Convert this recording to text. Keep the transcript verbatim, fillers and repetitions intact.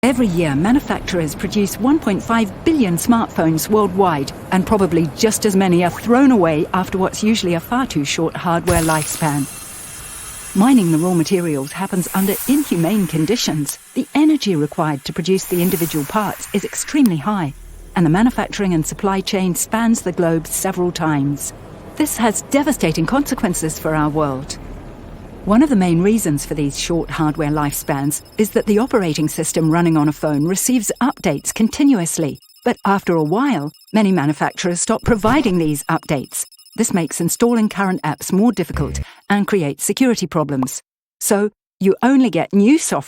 Every year, manufacturers produce one point five billion smartphones worldwide, and probably just as many are thrown away after what's usually a far too short hardware lifespan. Mining the raw materials happens under inhumane conditions. The energy required to produce the individual parts is extremely high, and the manufacturing and supply chain spans the globe several times. This has devastating consequences for our world. One of the main reasons for these short hardware lifespans is that the operating system running on a phone receives updates continuously. But after a while, many manufacturers stop providing these updates. This makes installing current apps more difficult and creates security problems. So, you only get new software